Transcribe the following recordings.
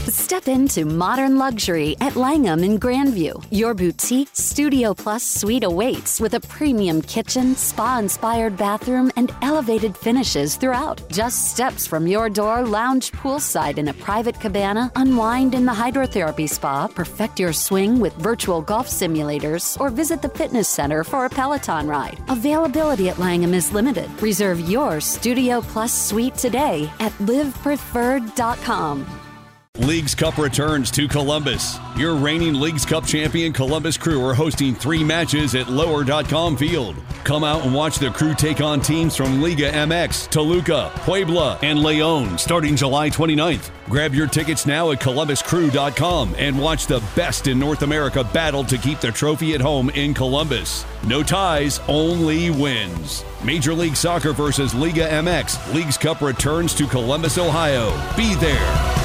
Step into modern luxury at Langham in Grandview. Your boutique Studio Plus suite awaits with a premium kitchen, spa-inspired bathroom, and elevated finishes throughout. Just steps from your door, lounge poolside in a private cabana, unwind in the hydrotherapy spa, perfect your swing with virtual golf simulators, or visit the fitness center for a Peloton ride. Availability at Langham is limited. Reserve your Studio Plus suite today at livepreferred.com. Leagues Cup returns to Columbus. Your reigning Leagues Cup champion Columbus Crew are hosting 3 matches at Lower.com Field. Come out and watch the Crew take on teams from Liga MX, Toluca, Puebla, and León starting July 29th. Grab your tickets now at columbuscrew.com and watch the best in North America battle to keep the trophy at home in Columbus. No ties, only wins. Major League Soccer versus Liga MX. Leagues Cup returns to Columbus, Ohio. Be there.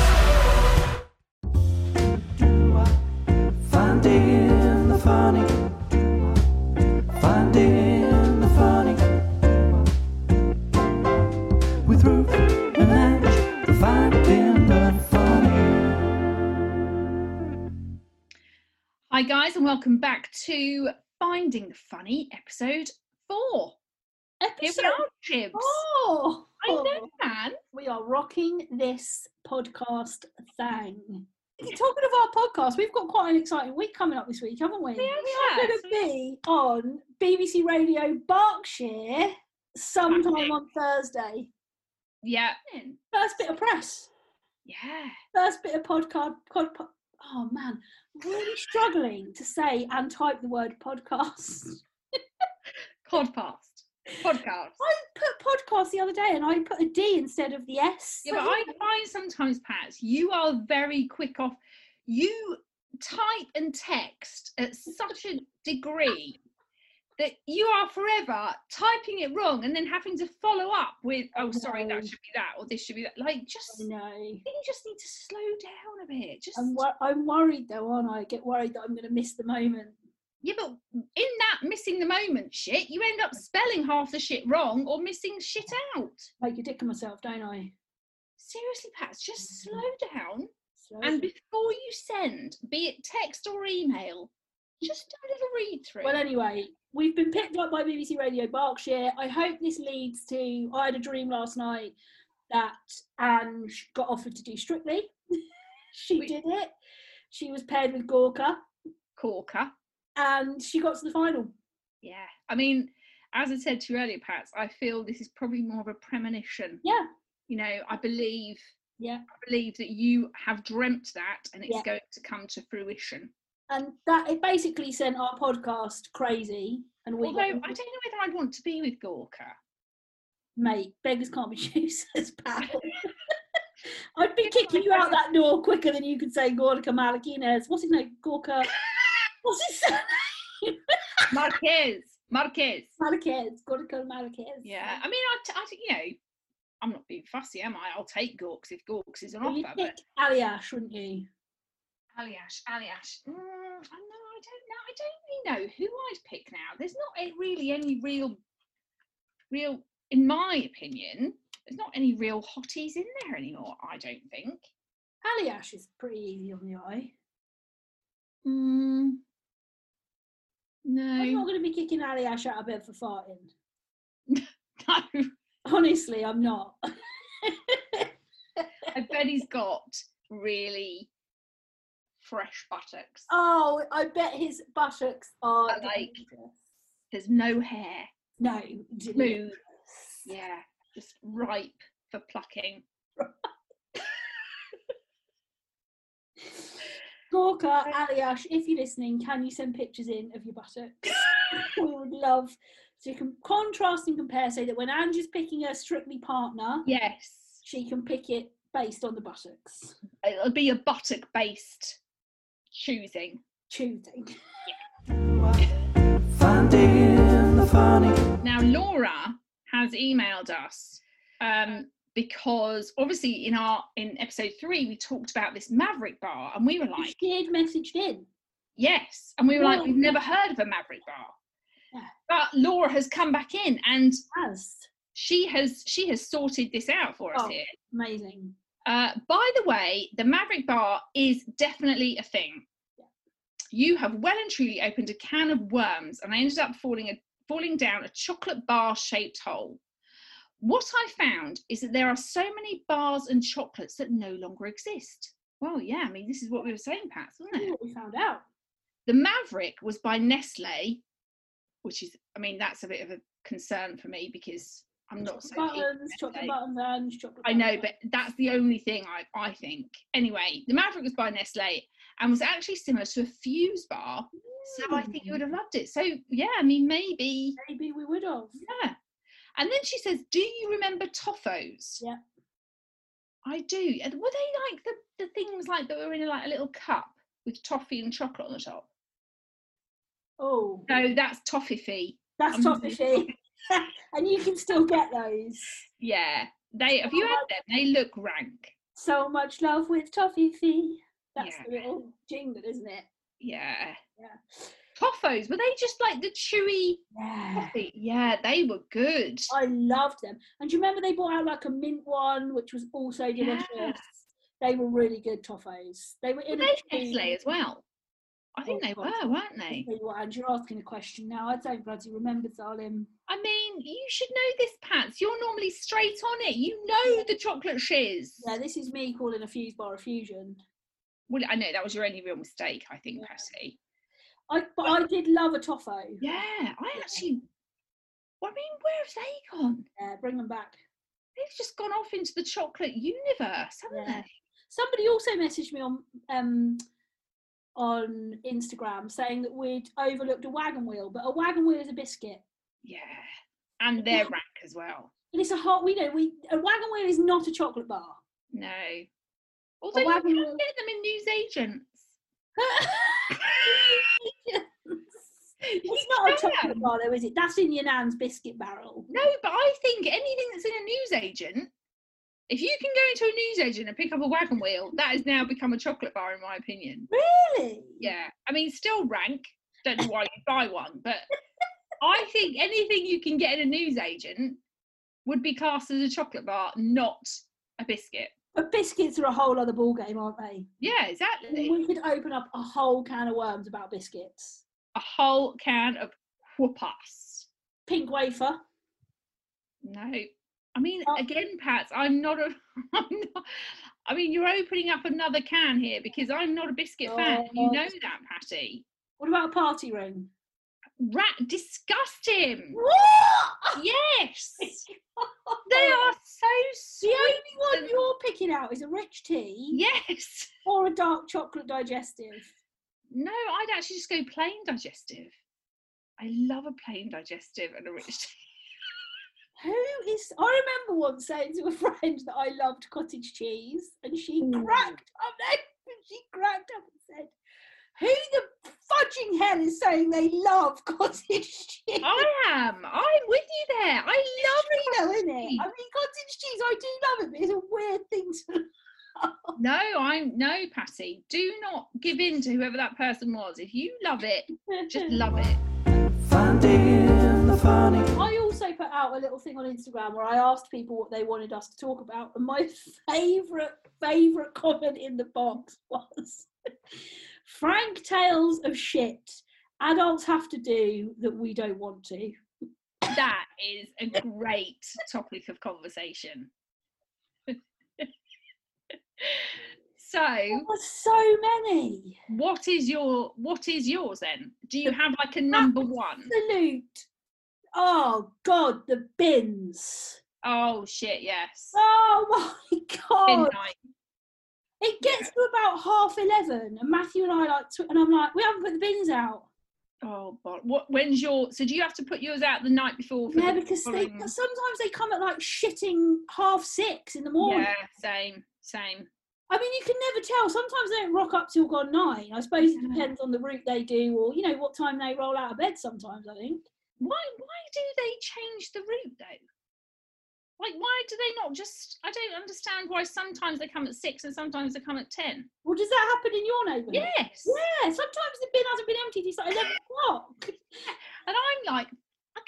Finding the funny, finding the funny, with Ruth and Ange, the finding the funny. Hi guys, and welcome back to Finding the Funny, episode 4. Here we are, Chibs. Oh, I know, man. We are rocking this podcast thing. Talking of our podcast, we've got quite an exciting week coming up this week, haven't we? Yeah, we are going to be on BBC Radio Berkshire sometime on Thursday. Yeah. First bit of press. Yeah. First bit of podcast. Oh man, really struggling to say and type the word podcast. Podcast. I put podcast the other day and I put a D instead of the S. Yeah, but I find sometimes, Pat, you are very quick off. You type and text at such a degree that you are forever typing it wrong and then having to follow up with, oh, sorry, that should be that, or this should be that. Like, just, I know. I think you just need to slow down a bit. Just. I'm worried though, aren't I? I get worried that I'm going to miss the moment. Yeah, but in that missing the moment shit, you end up spelling half the shit wrong or missing shit out. Make a dick of myself, don't I? Seriously, Pat, just slow down. And before you send, be it text or email, just do a little read through. Well, anyway, we've been picked up by BBC Radio Berkshire. I hope this leads to, I had a dream last night that Ange got offered to do Strictly. She did it. She was paired with Gorka. And she got to the final. Yeah. I mean, as I said to you earlier, Pat, I feel this is probably more of a premonition. Yeah. You know, I believe that you have dreamt that and it's going to come to fruition. And that it basically sent our podcast crazy. And I don't know whether I'd want to be with Gorka. Mate, beggars can't be choosers, pal. I'd be kicking you out that door quicker than you could say Gorka Malaquines. What's his name? Gorka. What's his surname? Marquez. Gorka Marquez. Yeah, I mean, I you know, I'm not being fussy, am I? I'll take Gorks if Gorks is an offer. You'd pick Aliash, wouldn't you? Aliash. I don't really know who I'd pick now. There's not really any real, in my opinion, there's not any real hotties in there anymore, I don't think. Aliash is pretty easy on the eye. No. I'm not going to be kicking Aliash out of bed for farting. No. Honestly, I'm not. I bet he's got really fresh buttocks. Oh, I bet his buttocks are like, there's no hair. No. Smooth. Yeah, just ripe for plucking. Gorka, Aliash, if you're listening, can you send pictures in of your buttocks? We would love so you can contrast and compare, so that when Ange is picking a Strictly partner, yes, she can pick it based on the buttocks. It'll be a buttock-based choosing. Yeah. Finding the funny. Now, Laura has emailed us because obviously in episode 3 we talked about this Maverick bar, and we were like, she had messaged in. Yes, and we were like, we've never heard of a Maverick bar. Yeah. But Laura has come back in and has. She has sorted this out for us here. Amazing. By the way, the Maverick bar is definitely a thing. You have well and truly opened a can of worms, and I ended up falling down a chocolate bar shaped hole. What I found is that there are so many bars and chocolates that no longer exist. Well, yeah, I mean, this is what we were saying, Pat, wasn't This it? is what we found out. The Maverick was by Nestle, which is, I mean, that's a bit of a concern for me because I'm not so keen on Chocolate Nestle. button vans, chocolate I button know, vans. but that's the only thing I think. Anyway, the Maverick was by Nestle and was actually similar to a Fuse bar. So I think you would have loved it. So, yeah, I mean, maybe. Maybe we would have. Yeah. And then she says, do you remember Toffos? Yeah. I do. And were they like the things like that were in like a little cup with toffee and chocolate on the top? Oh, No, that's Toffifee. that's toffee. And you can still get those. Yeah. Have you had them? They look rank. So much love with toffee. That's Yeah. the little jingle, isn't it? Yeah. Yeah. Toffos, were they just like the chewy Yeah. toffee? Yeah, they were good. I loved them. And do you remember they brought out like a mint one, which was also delicious? Yeah. They were really good toffees. They were Were in they a Nestle as well? I think Oh, they God. were, weren't they? Tell you what, and you're asking a question now. I don't bloody remember, darling. I mean, you should know this, Pats. You're normally straight on it. You know the chocolate shiz. Yeah, this is me calling a Fuse bar a fusion. Well, I know that was your only real mistake, I think, Yeah. Patty. But I did love a toffo. Yeah, I actually. Well, I mean, where have they gone? Yeah, bring them back. They've just gone off into the chocolate universe, haven't Yeah. they? Somebody also messaged me on Instagram saying that we'd overlooked a wagon wheel, but a wagon wheel is a biscuit. Yeah, and they're rank as well. And it's a hot. A wagon wheel is not a chocolate bar. No, although you wagon can wheel- get them in newsagents. It's not a chocolate bar though, is it? That's in your nan's biscuit barrel. No, but I think anything that's in a newsagent, if you can go into a newsagent and pick up a wagon wheel, that has now become a chocolate bar, in my opinion. Really? Yeah, I mean, still rank. Don't know why you buy one, but I think anything you can get in a newsagent would be classed as a chocolate bar, not a biscuit. But biscuits are a whole other ball game, aren't they? Yeah, exactly. We could open up a whole can of worms about biscuits. A whole can of whoopas. Pink wafer. No, I mean, Oh. again, Pats, I mean, you're opening up another can here because I'm not a biscuit fan. You Oh. know that, Patty. What about a party ring? Disgust him. What? Yes, they are so The sweet. only one you're picking out is a rich tea Yes. or a dark chocolate digestive. No, I'd actually just go plain digestive. I love a plain digestive and a rich tea. I remember once saying to a friend that I loved cottage cheese, and she cracked up and said, "Who the fudging hell is saying they love cottage cheese?" I'm with you there. I love It's true though, isn't it? cheese. I mean, cottage cheese, I do love it, but it's a weird thing to No, Patty. Do not give in to whoever that person was. If you love it, just love it. Finding the funny. I also put out a little thing on Instagram where I asked people what they wanted us to talk about, and my favourite comment in the box was Frank tales of shit adults have to do that we don't want to. That is a great topic of conversation. So, There were so many. what is yours then? Do you have like a number one? Absolute. Oh God, the bins. Oh shit, yes. Oh my Bin God. night. It gets to about 11:30, and Matthew and I and I'm like, we haven't put the bins out. Oh, but when's your? So do you have to put yours out the night before? For Yeah, the because following- sometimes they come at like shitting 6:30 in the morning. Yeah, same. I mean, you can never tell. Sometimes they don't rock up till gone 9. I suppose it depends on the route they do, or what time they roll out of bed. Sometimes I think. Why do they change the route though? Like, why do they not just? I don't understand why sometimes they come at 6 and sometimes they come at 10. Well, does that happen in your neighbourhood? Yes. Yeah. Sometimes the bin hasn't been emptied. It's like 11 o'clock. And I'm like, I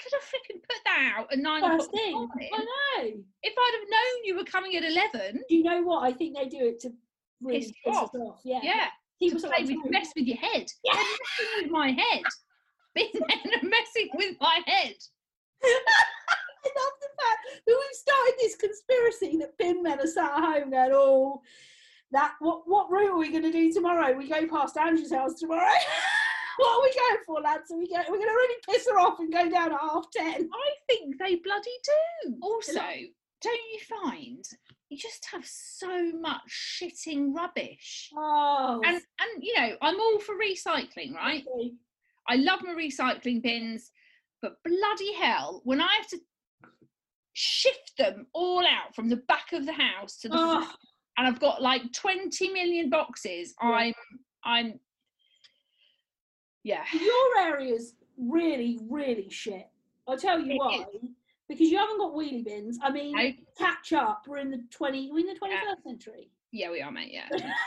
could have flipping put that out at 9 First o'clock this thing. morning. I know. If I'd have known you were coming at 11, Do you know what? I think they do it to really Piss you piss us off. off. Yeah. yeah, Keep to us on play our with, toes. mess with your head. Yeah. They're messing with my head. Bin men are messing with my head. I love the fact that we've started this conspiracy that bin men are sat at home going, oh, that what route are we going to do tomorrow? We go past Andrew's house tomorrow. What are we going for, lads? We're going to really piss her off and go down at 10:30. I think they bloody do. Also, don't you find you just have so much shitting rubbish? Oh, And you know, I'm all for recycling, right? okay. I love my recycling bins, but bloody hell, when I have to shift them all out from the back of the house to the front, and I've got like 20 million boxes, Yeah. I'm yeah. Your area's really, really shit. I'll tell you It why. Because you haven't got wheelie bins. I mean, No. catch up. We're in the 21st century. Yeah, we are, mate, yeah.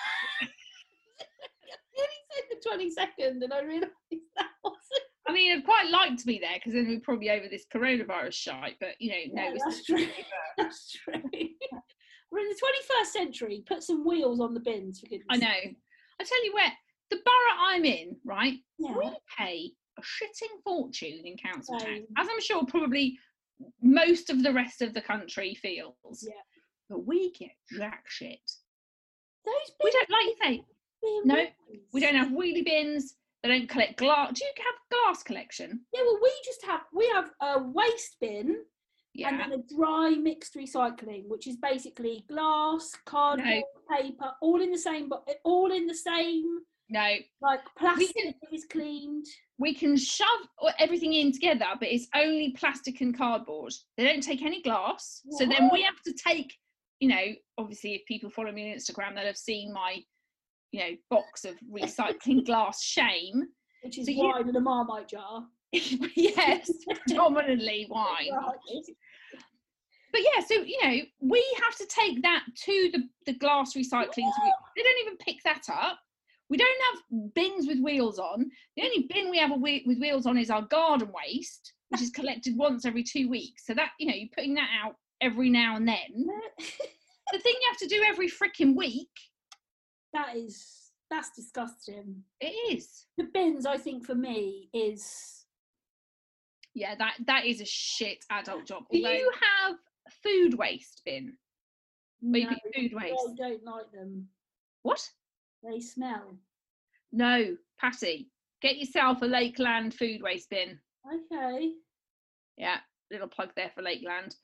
You only said the 22nd, and I realised that wasn't. I mean, I'd quite like to be there because then we're probably over this coronavirus shite, but you know, no, Yeah, it's that's not true. That's true. We're in the 21st century. Put some wheels on the bins, for goodness I know. I tell you where, the borough I'm in, right, Yeah. we pay a shitting fortune in council tax, Same. as I'm sure probably most of the rest of the country feels. Yeah. But we get jack shit. Those We bins don't, like you say, being no, wheels. we don't have wheelie bins. They don't collect glass. Do you have glass collection? Yeah, well, we have a waste bin Yeah. and then a dry mixed recycling, which is basically glass, cardboard, paper, all in the same, No, like plastic is cleaned. we can shove everything in together, but it's only plastic and cardboard. They don't take any glass. So then we have to take, you know, obviously if people follow me on Instagram, they'll have seen my, you know, box of recycling glass shame. Which is So you- wine in a Marmite jar. Yes, predominantly wine. Right. But yeah, so, you know, we have to take that to the glass recycling. They don't even pick that up. We don't have bins with wheels on. The only bin we have with wheels on is our garden waste, which is collected once every 2 weeks. So that, you know, you're putting that out every now and then. The thing you have to do every freaking week, That's disgusting. it is. The bins, I think, for me is Yeah, that is a shit adult job. Do Although you have a food waste bin where you no, put food waste. I don't like them. What? They smell. No, Patty, get yourself a Lakeland food waste bin. Okay. Yeah, little plug there for Lakeland.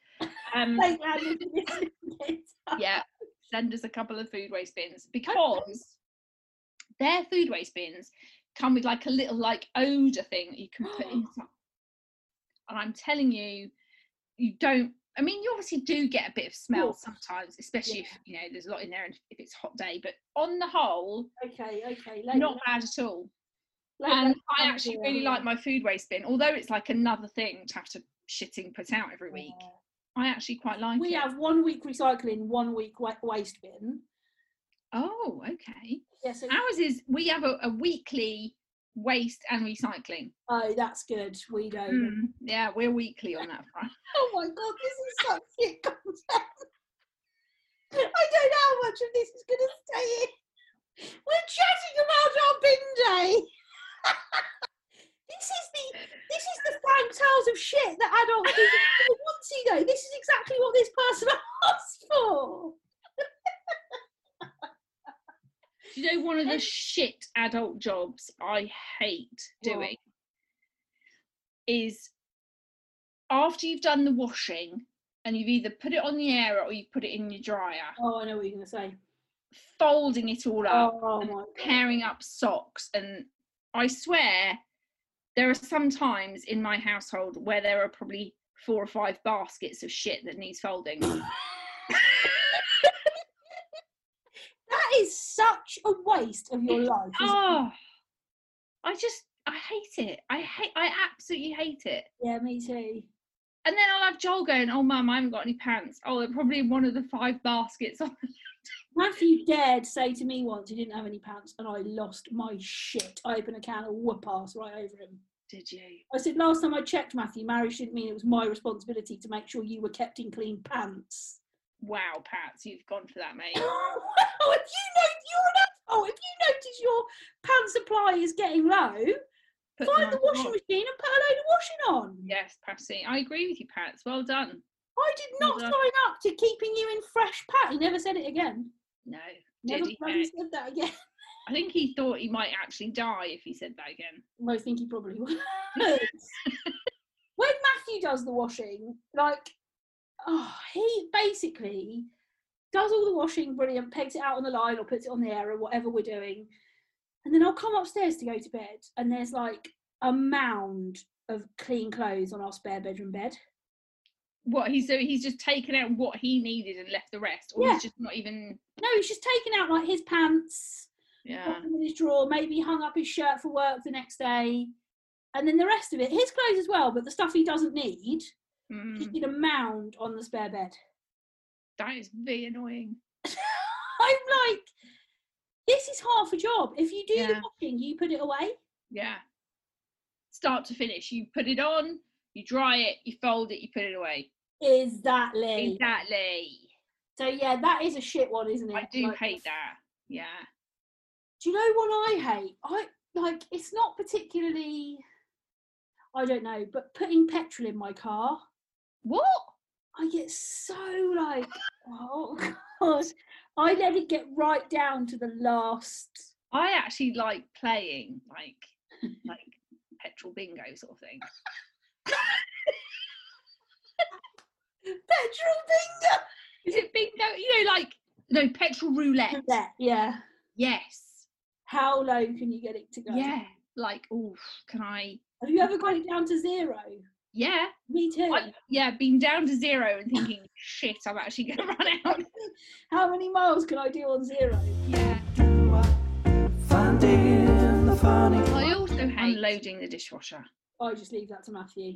Yeah, send us a couple of food waste bins because their food waste bins come with like a little like odour thing that you can put inside. And I'm telling you, you don't. I mean, you obviously do get a bit of smell sometimes, especially if you know there's a lot in there and if it's a hot day. But on the whole, Okay. not bad at all. And I actually really like my food waste bin, although it's like another thing to have to shitting put out every week. I actually quite like We it. have 1 week recycling, 1 week waste bin. Oh, okay. Yeah, so Ours is we have a weekly waste and recycling. oh, that's good. We don't. Yeah, we're weekly on that front. Oh my god, this is such shit content. I don't know how much of this is going to stay in. We're chatting about our bin day. This is the Frank Tales of shit that adults do want to know. This is exactly what this person asked for. Do you know one of the shit adult jobs I hate doing is after you've done the washing and you've either put it on the air or you put it in your dryer, Oh, I know what you're going to say. folding it all up, Oh and my god. pairing up socks. And I swear there are some times in my household where there are probably 4 or 5 baskets of shit that needs folding. That is such a waste of your life. isn't it? Oh, I hate it. I absolutely hate it. Yeah, me too. And then I'll have Joel going, "Oh, Mum, I haven't got any pants." Oh, they're probably in one of the 5 baskets. Matthew dared say to me once he didn't have any pants, and I lost my shit. I opened a can of whoop ass right over him. Did you? I said last time I checked, Matthew, marriage didn't mean it was my responsibility to make sure you were kept in clean pants. Wow, Pats, you've gone for that, mate. Well, if you're an asshole, if you notice your pant supply is getting low, find the washing machine and put a load of washing on. Yes, Patsy, I agree with you, Pats. Well done. I did not sign up to keeping you in fresh pat. He never said it again. No, Never did he? bloody said that again. I think he thought he might actually die if he said that again. I think he probably would. When Matthew does the washing, like, he basically does all the washing, brilliant, pegs it out on the line or puts it on the air or whatever we're doing. And then I'll come upstairs to go to bed and there's like a mound of clean clothes on our spare bedroom bed. What, he's just taken out what he needed and left the rest? Or he's just not even... No, he's just taken out like his pants, put them in his drawer, maybe hung up his shirt for work the next day. And then the rest of it, his clothes as well, but the stuff he doesn't need, just in a mound on the spare bed. That is very annoying. I'm like, this is half a job. If you do the washing, you put it away. Yeah. Start to finish. You put it on, you dry it, you fold it, you put it away. Exactly. So yeah, that is a shit one, isn't it? I do hate that. Yeah. Do you know what I hate? It's not particularly, I don't know, but putting petrol in my car. What? I get so like, oh God. I let it get right down to the last. I actually like playing like petrol bingo sort of thing. Petrol bingo. Is it bingo? You know, like, no, petrol roulette. Yeah. Yes. How low can you get it to go? Yeah. Like, can I? Have you ever got it down to 0? Yeah. Me too. Been down to 0 and thinking, shit, I'm actually going to run out. How many miles can I do on 0? Yeah. Find in the funny. I also hate unloading the dishwasher. I just leave that to Matthew.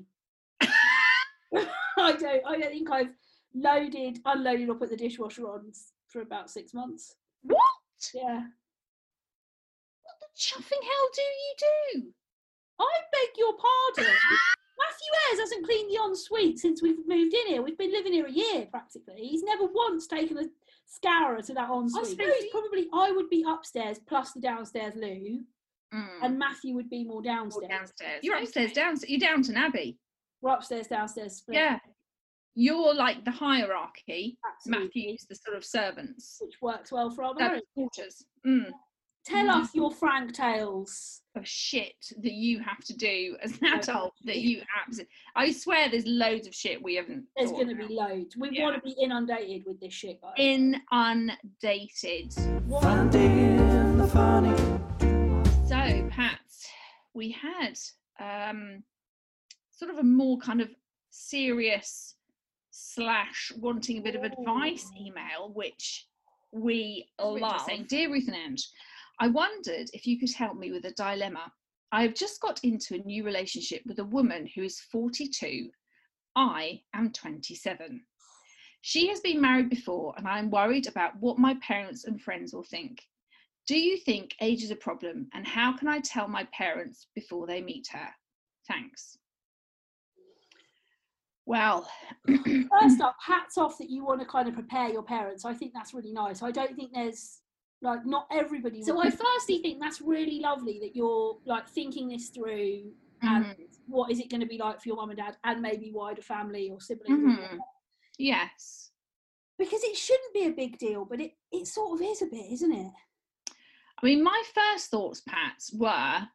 I don't think I've unloaded or put the dishwasher on for about 6 months. What? Yeah. What the chuffing hell do you do? I beg your pardon. Matthew Ayres hasn't cleaned the ensuite since we've moved in here. We've been living here a year practically. He's never once taken a scourer to that ensuite. I would be upstairs plus the downstairs loo, and Matthew would be more downstairs. You're upstairs, downstairs. You're Downton Abbey. We're upstairs, downstairs. Split. Yeah. You're like the hierarchy. Absolutely. Matthew's the sort of servants. Which works well for our marriage. Quarters. Tell us your frank tales of shit that you have to do as an adult that you absolutely... I swear there's loads of shit we haven't... There's going to be loads. We want to be inundated with this shit, guys. Inundated. Find in the funny. So, Pat, we had sort of a more kind of serious / wanting a bit of advice email, which we love. Saying, Dear Ruth and Ange, I wondered if you could help me with a dilemma. I have just got into a new relationship with a woman who is 42. I am 27. She has been married before and I am worried about what my parents and friends will think. Do you think age is a problem and how can I tell my parents before they meet her? Thanks. Well, first up, hats off that you want to kind of prepare your parents. I think that's really nice. I don't think there's not everybody. So I firstly think that's really lovely that you're like thinking this through and what is it going to be like for your mum and dad and maybe wider family or siblings. Yes. Because it shouldn't be a big deal, but it sort of is a bit, isn't it? I mean, my first thoughts, Pat, were,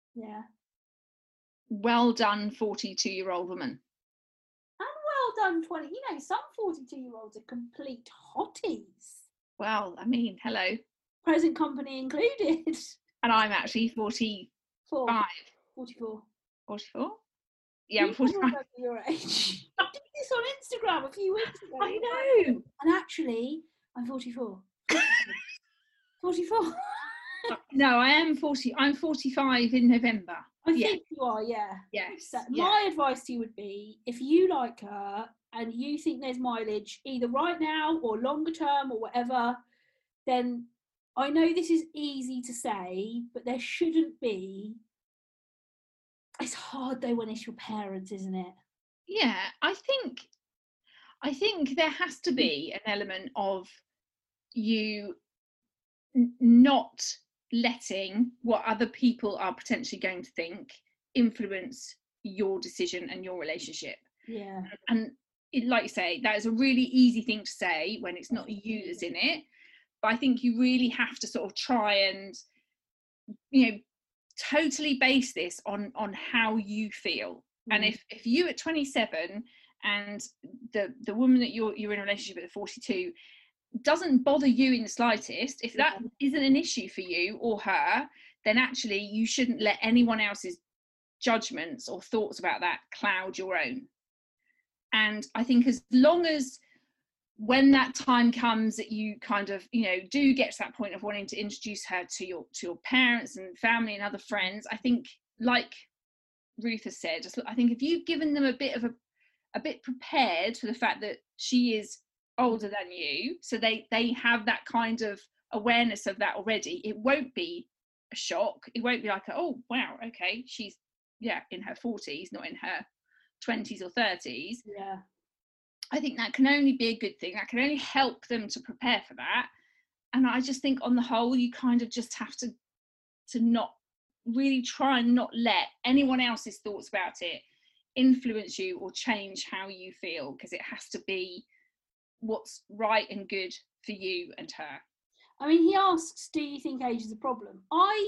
well done, 42-year-old woman. And well done, 20. You know, some 42-year-olds are complete hotties. Well, I mean, hello. Present company included. And I'm actually 45. 44. 44? Yeah, I'm 45. Your age. I did this on Instagram a few weeks ago. I know. And actually, I'm 44. 44. No, I am 40. I'm 45 in November. I think you are, yeah. Yes. So my advice to you would be, if you like her and you think there's mileage, either right now or longer term or whatever, then I know this is easy to say, but there shouldn't be It's hard though when it's your parents, isn't it? Yeah, I think there has to be an element of you not letting what other people are potentially going to think influence your decision and your relationship. Yeah. And like you say, that is a really easy thing to say when it's not you that's in it. But I think you really have to sort of try and, totally base this on how you feel. And if you at 27 and the woman that you're in a relationship with at 42 doesn't bother you in the slightest, if that isn't an issue for you or her, then actually you shouldn't let anyone else's judgments or thoughts about that cloud your own. And I think as long as when that time comes that you kind of do get to that point of wanting to introduce her to your parents and family and other friends, I think, like Ruth has said, I think if you've given them a bit prepared for the fact that she is older than you, so they have that kind of awareness of that already, it won't be a shock. It won't be like, oh wow, okay, she's in her 40s, not in her 20s or 30s. Yeah, I think that can only be a good thing. That can only help them to prepare for that. And I just think on the whole, you kind of just have to not really try and not let anyone else's thoughts about it influence you or change how you feel, because it has to be what's right and good for you and her. I mean, he asks, do you think age is a problem?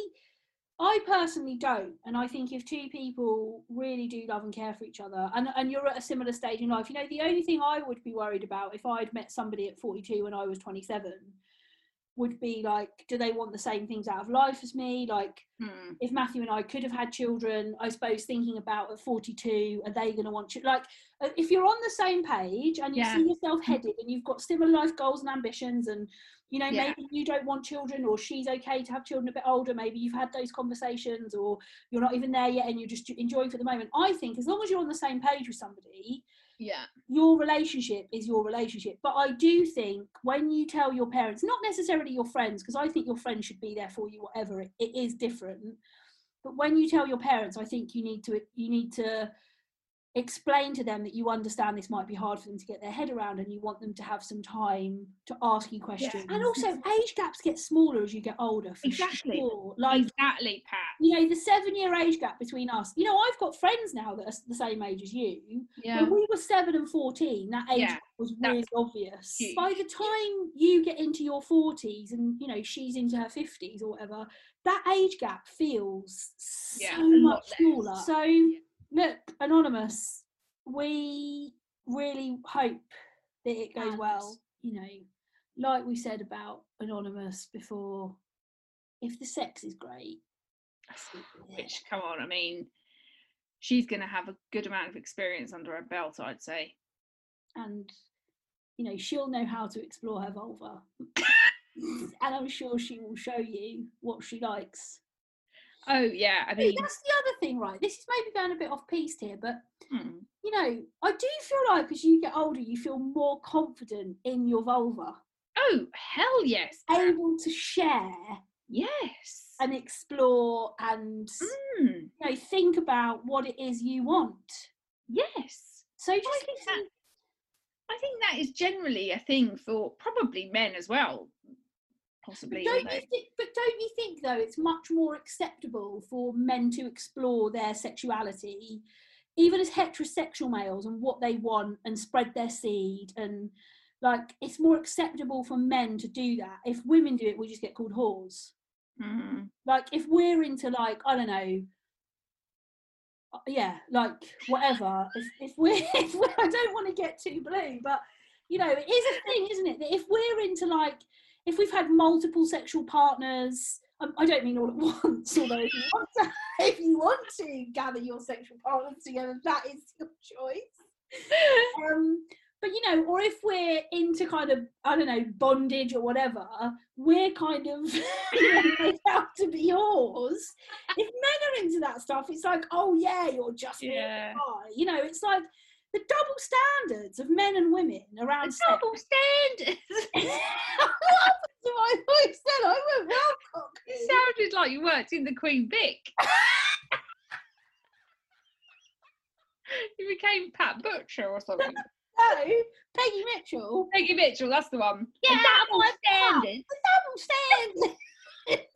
I personally don't, and I think if two people really do love and care for each other, and you're at a similar stage in life, the only thing I would be worried about if I'd met somebody at 42 when I was 27 would be like, do they want the same things out of life as me? Like, if Matthew and I could have had children, I suppose thinking about at 42, are they going to want children? Like, if you're on the same page and you see yourself headed and you've got similar life goals and ambitions, and maybe you don't want children, or she's okay to have children a bit older, maybe you've had those conversations, or you're not even there yet and you're just enjoying for the moment. I think as long as you're on the same page with somebody, your relationship is your relationship. But I do think when you tell your parents, not necessarily your friends, because I think your friends should be there for you, whatever, it is different. But when you tell your parents, I think you need to explain to them that you understand this might be hard for them to get their head around, and you want them to have some time to ask you questions. And also, age gaps get smaller as you get older, for sure. Exactly, Pat. The 7-year age gap between us. I've got friends now that are the same age as you. Yeah. When we were 7 and 14, that age gap was really obvious. Huge. By the time you get into your 40s and, she's into her 50s or whatever, that age gap feels so much smaller. So, look, Anonymous, we really hope that it goes well. Like we said about Anonymous before, if the sex is great, which, come on, I mean, she's going to have a good amount of experience under her belt, I'd say. And, she'll know how to explore her vulva. And I'm sure she will show you what she likes. Oh yeah, I mean, that's the other thing, right? This is maybe going a bit off piste here, but I do feel like as you get older, you feel more confident in your vulva. Oh hell yes! Able to share, yes, and explore, and think about what it is you want. Yes. So I think that is generally a thing for probably men as well. Possibly, don't you think though it's much more acceptable for men to explore their sexuality, even as heterosexual males, and what they want and spread their seed, and like it's more acceptable for men to do that? If women do it, we just get called whores. Like if we're into like, I don't know, like whatever, if we're I don't want to get too blue, but it is a thing, isn't it, that if we're into like, if we've had multiple sexual partners, I don't mean all at once, although if you want to gather your sexual partners together, that is your choice. But or if we're into kind of, I don't know, bondage or whatever, we're kind of made out to be whores. If men are into that stuff, it's like, oh yeah, you're just it's like the double standards of men and women around sex. Double standards. What happened to my voice then? I went well cocky. It sounded like you worked in the Queen Vic. became Pat Butcher or something. No, Peggy Mitchell. Peggy Mitchell, that's the one. Yeah, double my standard. The double standards.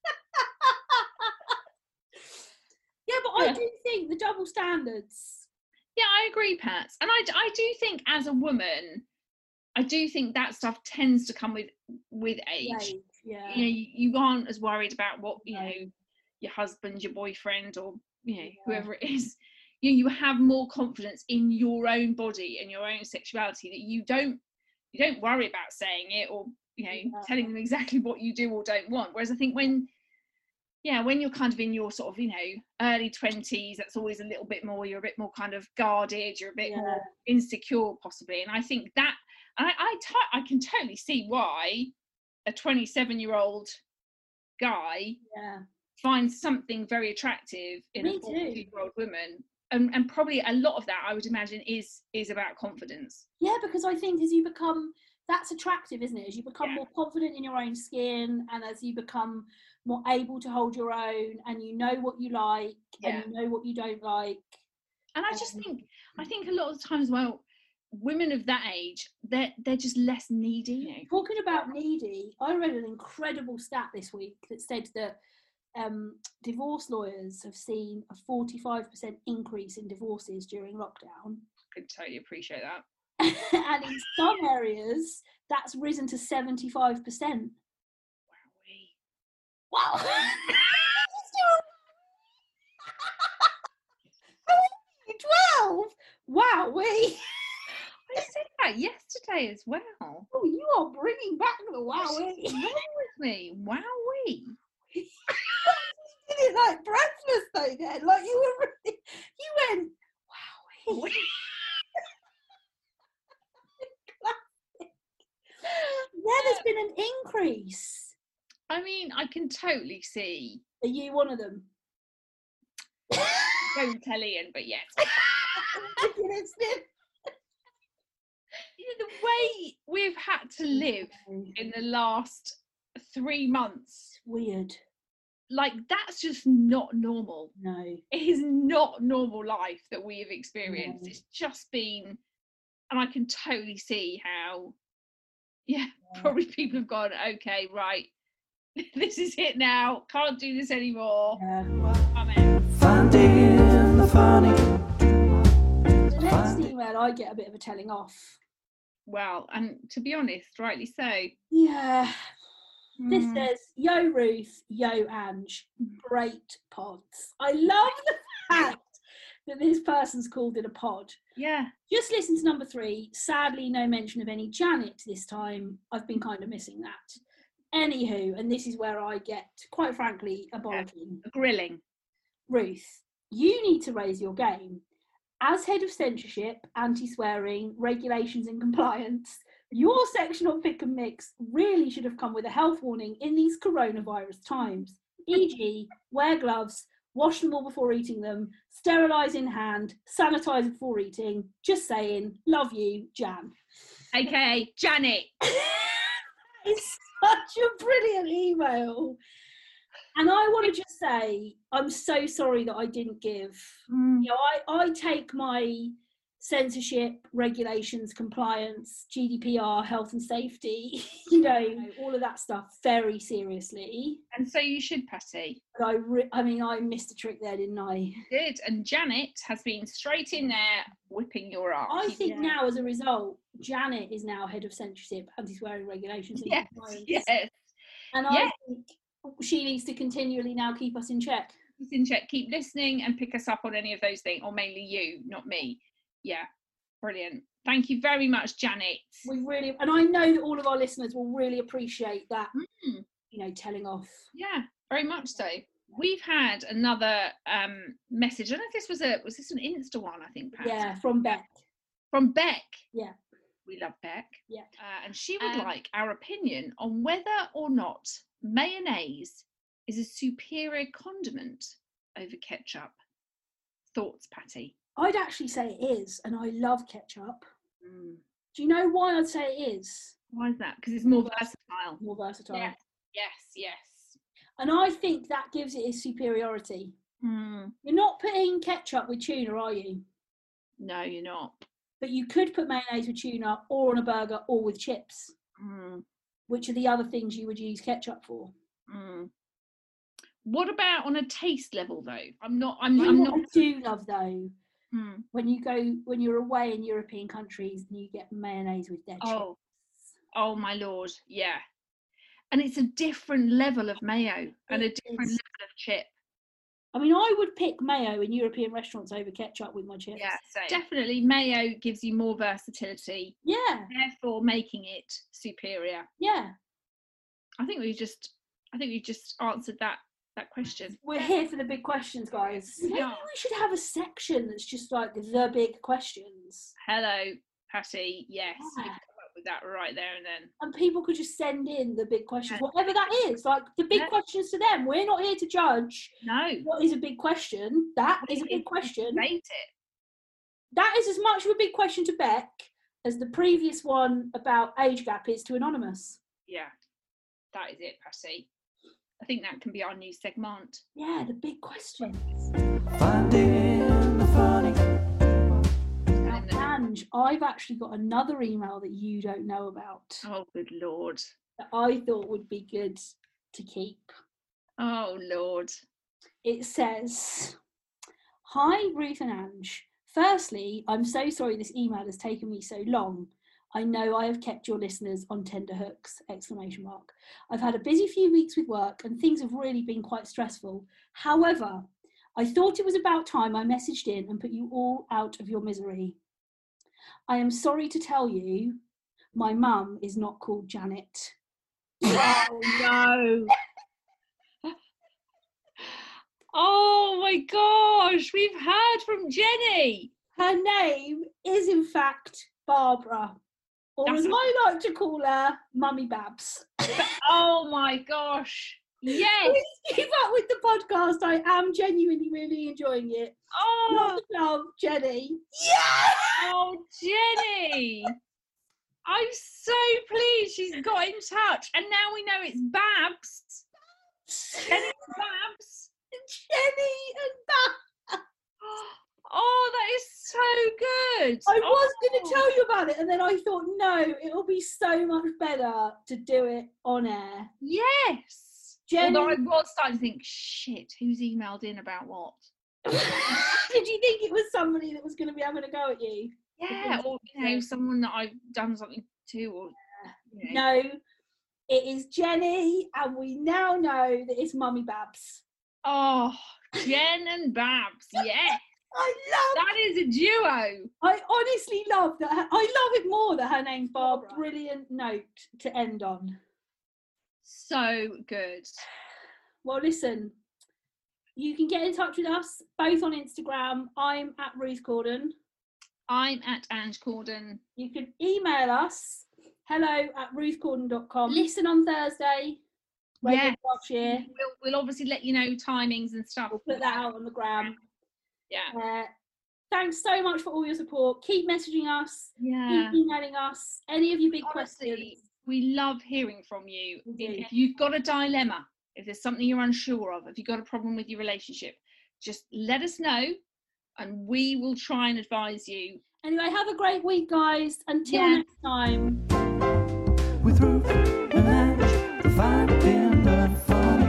Yeah, but I do think the double standards. Yeah, I agree, Pat. And I do think as a woman, I do think that stuff tends to come with age. Yeah. You know, you aren't as worried about what, you know, your husband, your boyfriend, or, you know, whoever it is. You have more confidence in your own body and your own sexuality, that you don't worry about saying it or, you know, telling them exactly what you do or don't want. Whereas I think when you're kind of in your sort of, you know, early 20s, that's always a little bit more, you're a bit more kind of guarded, you're a bit more insecure possibly. And I think that, I can totally see why a 27-year-old guy finds something very attractive in a 42-year-old woman. And probably a lot of that, I would imagine, is about confidence. Yeah, because I think as you become, that's attractive, isn't it? As you become more confident in your own skin, and as you become more able to hold your own, and you know what you like and you know what you don't like. And I just think, a lot of the times, well, women of that age, they're just less needy. You know? Talking about needy, I read an incredible stat this week that said that divorce lawyers have seen a 45% increase in divorces during lockdown. I could totally appreciate that. And in some areas, that's risen to 75%. Wow. 12. Wow. I said that yesterday as well. Oh, you are bringing back the What's wrong with me? Wowee. You did it like breathless though, then. Like you went, wow. Yeah, there's been an increase. I mean, I can totally see. Are you one of them? Don't tell Ian, but yes. The way we've had to live in the last 3 months. Weird. Like, that's just not normal. No. It is not normal life that we have experienced. No. It's just been, and I can totally see how, probably people have gone, okay, right, this is it now. Can't do this anymore. Yeah. Finding the funny. The next email, I get a bit of a telling off. Well, and to be honest, rightly so. Yeah. This says, yo Ruth, yo Ange, great pods. I love the fact that this person's called it a pod. Yeah. Just listen to number 3. Sadly, no mention of any Janet this time. I've been kind of missing that. Anywho, and this is where I get, quite frankly, a bollocking. A grilling. Ruth, you need to raise your game. As head of censorship, anti-swearing, regulations and compliance, your section on Pick and Mix really should have come with a health warning in these coronavirus times. E.g., wear gloves, wash them all before eating them, sterilise in hand, sanitise before eating. Just saying, love you, Jan. AKA Janet. It's such a brilliant email. And I want to just say, I'm so sorry that I didn't give. You know, I take my censorship, regulations, compliance, GDPR, health and safety, you know, all of that stuff very seriously. And so you should, Patty. But I mean, I missed a trick there, didn't I? Did. And Janet has been straight in there whipping your ass. I think now, as a result, Janet is now head of censorship, anti-swearing regulations and compliance. Yes. And I think she needs to continually now keep us in check. Keep listening and pick us up on any of those things, or mainly you, not me. Yeah, brilliant. Thank you very much, Janet. We really, and I know that all of our listeners will really appreciate that, you know, telling off. Yeah, very much so. We've had another message. I don't know if this was this an Insta one, I think, Pat? Yeah, from Beck. From Beck. Yeah. We love Beck. Yeah. And she would like our opinion on whether or not mayonnaise is a superior condiment over ketchup. Thoughts, Patty? I'd actually say it is, and I love ketchup. Do you know why I'd say it is? Why is that? Because it's more versatile. More versatile. Yes. And I think that gives it its superiority. You're not putting ketchup with tuna, are you? No, you're not. But you could put mayonnaise with tuna, or on a burger, or with chips. Which are the other things you would use ketchup for? What about on a taste level, though? I do love though. When you're away in European countries and you get mayonnaise with their chips. Oh my lord, yeah. And it's a different level of mayo and a different level of chip. I mean, I would pick mayo in European restaurants over ketchup with my chips. Yeah, same. Definitely mayo gives you more versatility. Yeah. Therefore making it superior. Yeah. I think we've just answered that question. We're here for the big questions, guys. Maybe we should have a section that's just like the big questions. Hello, Patty. Yes, you can come up with that right there and then. And people could just send in the big questions, whatever that is. Like the big questions to them. We're not here to judge. No. What is a big question? That is a big question. Debate it. That is as much of a big question to Beck as the previous one about age gap is to Anonymous. Yeah, that is it, Patty. I think that can be our new segment. Yeah, the big questions. Finding the funny. Now, Ange, I've actually got another email that you don't know about. Oh, good Lord. That I thought would be good to keep. Oh, Lord. It says, "Hi, Ruth and Ange. Firstly, I'm so sorry this email has taken me so long. I know I have kept your listeners on tender hooks, ! I've had a busy few weeks with work and things have really been quite stressful. However, I thought it was about time I messaged in and put you all out of your misery. I am sorry to tell you, my mum is not called Janet." Oh, no. Oh, my gosh. We've heard from Jenny. Her name is, in fact, Barbara. Or as I like to call her, Mummy Babs. Oh my gosh. Yes. Keep up with the podcast. I am genuinely really enjoying it. Oh. Love, Jenny. Yeah. Oh, Jenny. I'm so pleased she's got in touch. And now we know it's Babs. Jenny and Babs. Jenny and Babs. Oh, that is so good. I was going to tell you about it, and then I thought, no, it'll be so much better to do it on air. Yes. Jenny... Although I was starting to think, shit, who's emailed in about what? Did you think it was somebody that was going to be having a go at you? Yeah, or, someone that I've done something to. Or, No, it is Jenny, and we now know that it's Mummy Babs. Oh, Jen and Babs, yes. I love that is a duo. I honestly love that. I love it more that her name's Barbara. Brilliant note to end on. So good. Well, listen, you can get in touch with us both on Instagram. I'm at Ruth Corden. I'm at Ange Corden. You can email us hello@ruthcorden.com. Listen on Thursday. Yeah. Berkshire. We'll obviously let you know timings and stuff. We'll put that out on the gram. Yeah. Thanks so much for all your support. Keep messaging us. Yeah. Keep emailing us. Any of your big questions. We love hearing from you. If you've got a dilemma, if there's something you're unsure of, if you've got a problem with your relationship, just let us know and we will try and advise you. Anyway, have a great week, guys. Until next time. With Ruth and Ange, the finding the funny.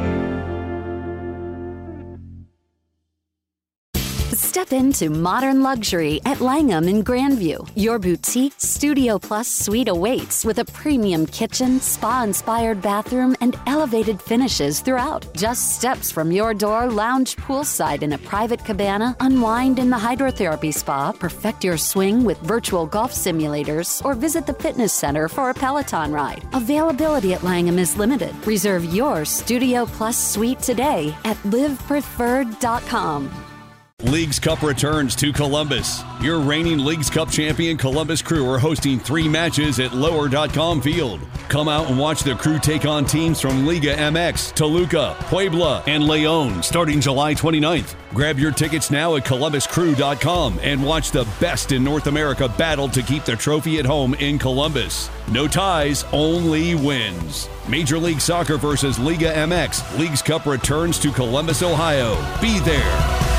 Step into modern luxury at Langham in Grandview. Your boutique Studio Plus suite awaits with a premium kitchen, spa-inspired bathroom, and elevated finishes throughout. Just steps from your door, lounge poolside in a private cabana, unwind in the hydrotherapy spa, perfect your swing with virtual golf simulators, or visit the fitness center for a Peloton ride. Availability at Langham is limited. Reserve your Studio Plus suite today at livepreferred.com. Leagues Cup returns to Columbus. Your reigning Leagues Cup champion Columbus Crew are hosting 3 matches at Lower.com Field. Come out and watch the Crew take on teams from Liga MX, Toluca, Puebla, and León starting July 29th. Grab your tickets now at columbuscrew.com and watch the best in North America battle to keep the trophy at home in Columbus. No ties, only wins. Major League Soccer versus Liga MX. Leagues Cup returns to Columbus, Ohio. Be there.